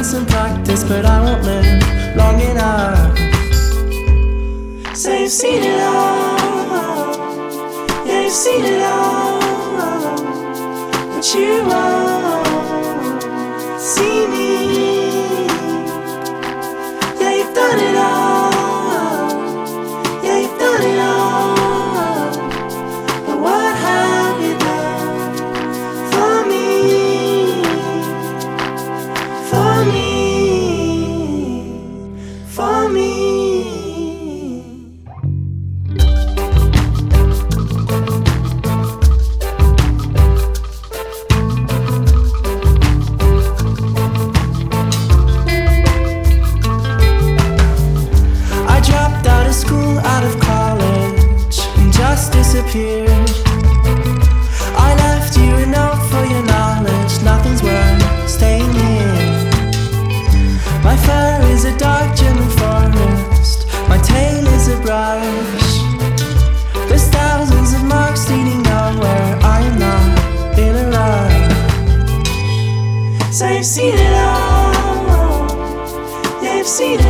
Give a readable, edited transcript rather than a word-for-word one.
some practice, but I won't live long enough. So you've seen it all, yeah, you've seen it all, but you won't see me. Yeah, you've done it all, yeah, you've done it all, but what have you done for me? For me, for me. I dropped out of school, out of college, and just disappeared. I left you a note for your knowledge, nothing's worth staying here. My fur is a dark German forest, my tail is a brush. There's thousands of marks leading nowhere, I am not in a rush. So you've seen it all, yeah, you've seen it